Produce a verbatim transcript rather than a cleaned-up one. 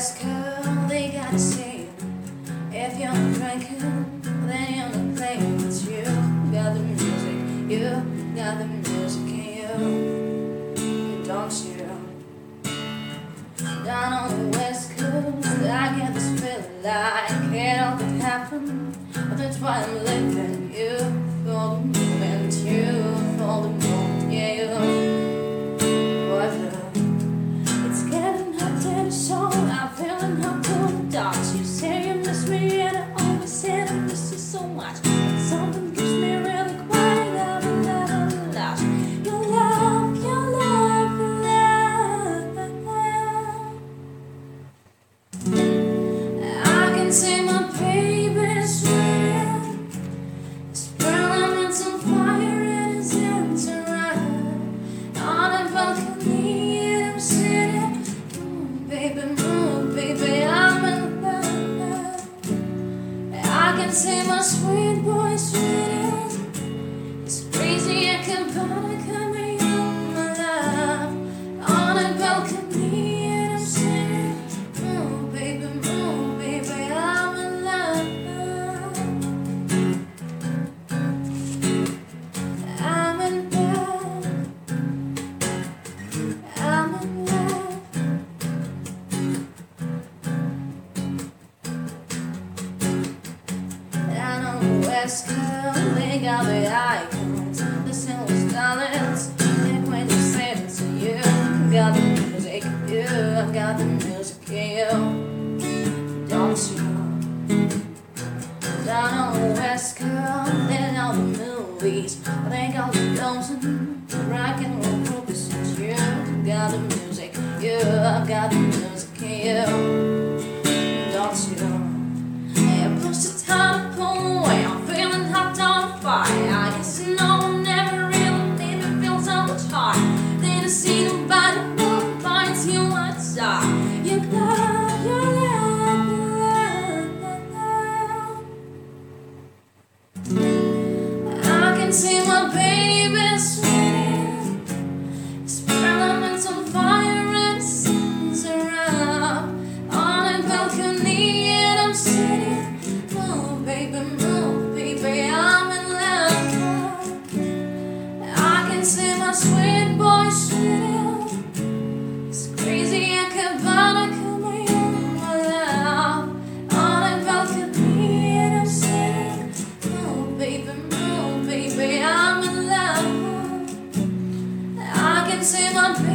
West Coast, they gotta say it. If you're not drinking, then you're not playing. It's you got the music, you got the music in you, don't you? Down on the West Coast, I get this feeling like it all could happen. But that's why I'm living. You for the moment, you for the moment, yeah, you. But uh, it's getting hot to the soul. I'm feeling hot to the dogs. You say you miss me, and I always said I miss you so much. But something keeps me really quiet. I'm not lost. Your love, your love, your love. I can see my baby's sweet. It's burning some fire in his hands around. On a balcony, I'm sitting. Move, baby, move, baby, I'm in love. I can see my sweet boy sweet. It's crazy, I can panic coming up my love. On a balcony, and I'm sitting. Move, baby, move, baby, I'm in love. I'm in love. I'm in love. Down on the West Coast, they got the icons, the silver stars. And when you say it to you, got the music, you, I've got the music in you, don't you? Down on the West Coast, they got the movies, they got the films and rock and roll groupies. You got the music, you, I've got the music in you, don't you? Yeah, push the time, pull away. I'm feeling hot on fire. I guess no one ever really made me feel so much higher. Then I see nobody who finds you outside. You love, you love, you love. I can see my baby sweating. It's burning some fire and it sings around. On a balcony and I'm sitting. Move, baby, move, baby, I'm in love. I can see my sweet boy sweating. It's crazy, I can't find a coming in my love. On a balcony and I'm sitting. Move, baby, move, baby, I'm in love. I can see my